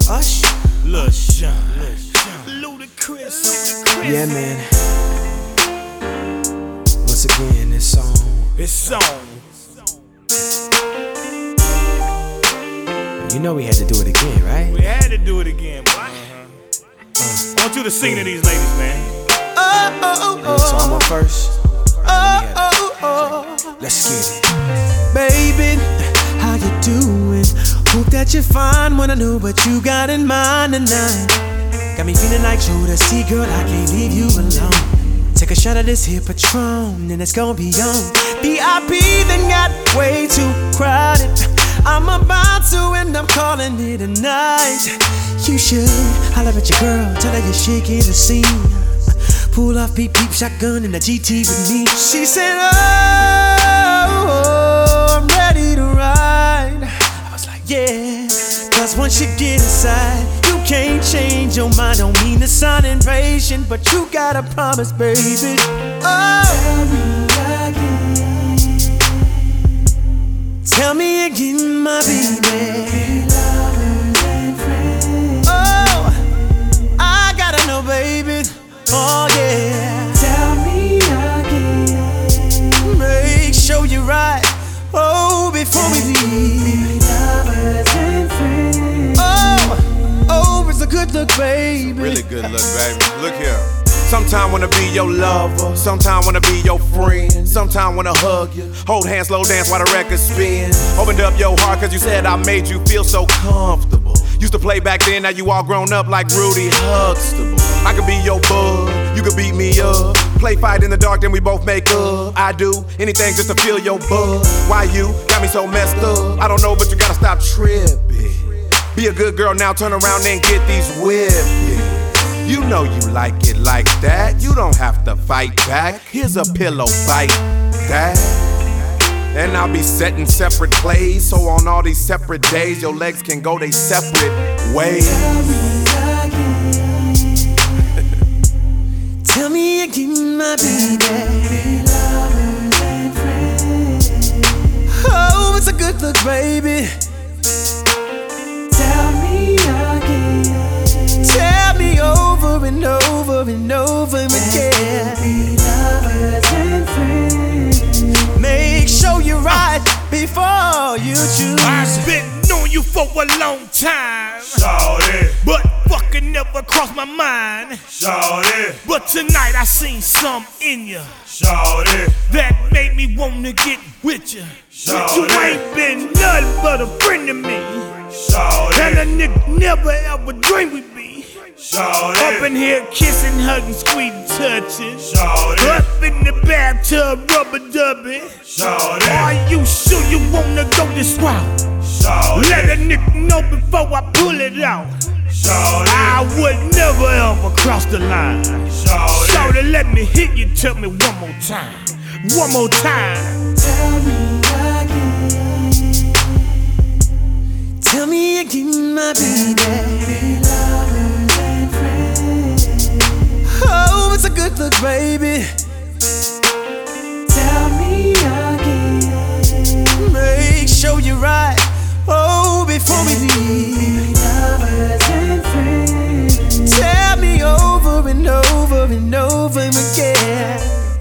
Ush, Lil Sean, Ludacris. yeah, man. Once again, this song. You know we had to do it again, right? We had to do it again, boy. I want you to sing to these ladies, man. Yeah, so I'm up first. Let's get it. Baby, how you doing? Hope that you're fine when I know what you got in mind tonight. Got me feeling like Judas, see girl, I can't leave you alone. Take a shot of this here Patron, and it's gonna be on. VIP then got way too crowded. I'm about to end up calling it a night. You should holler at your girl, tell her you're shaking the scene. Pull off peep peep shotgun in the GT with me. She said, oh, I'm ready to ride. I was like, yeah, cause once you get inside, you can't change your mind. Don't mean to sound impatient, but you gotta promise, baby. Oh, tell me again, my baby. Oh, I gotta know, baby. Oh yeah. Tell me again. Make sure you're right. Oh, before we leave. Lovers and friends. Oh, it's a good look, baby. Really good look, baby. Look here. Sometime wanna be your lover, sometime wanna be your friend, sometime wanna hug you, hold hands, slow dance while the record spin. Opened up your heart cause you said I made you feel so comfortable. Used to play back then, now you all grown up like Rudy Huxtable. I could be your bud, you could beat me up. Play fight in the dark, then we both make up. I do anything just to feel your buzz. Why you got me so messed up? I don't know, but you gotta stop tripping. Be a good girl now, turn around and get these whipping. You know you like it like that. You don't have to fight back. Here's a pillow, bite that. And I'll be setting separate plays, so on all these separate days, your legs can go they separate ways. Tell me again, my baby. Oh, it's a good look, baby. Tell me again. Tell me over and over and over again. Make sure you're right before you choose. I've been knowing you for a long time, Shawty, but fucking never crossed my mind. shawty, But tonight I seen some in you shawty, that made me wanna get with you. Shawty. You ain't been nothing but a friend to me, and shawty, a nigga never ever dreamed we'd be up shawty, in here kissing, hugging, squeezing, touching. shawty, Up in the bathtub, rubber dubbing. shawty, Are you sure you wanna go this route? shawty, Let a nigga know before I pull it out. shawty, I would never ever cross the line. shawty, Shawty, let me hit you, tell me one more time. One more time. Tell me again. Tell me again, my baby. Oh, it's a good look, baby. Tell me again. Make sure you're right. Oh, before we leave. Tell me over and over and over again.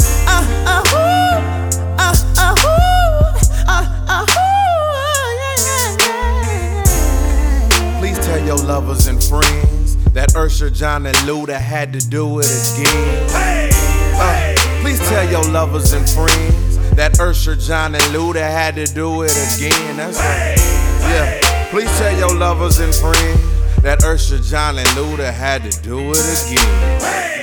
Please tell your lovers and friends that Usher, John, and Luda had to do it again. hey, hey, Please tell your lovers and friends that Usher, John, and Luda had to do it again. That's right. Yeah. Please tell your lovers and friends that Usher, John, and Luda had to do it again. hey.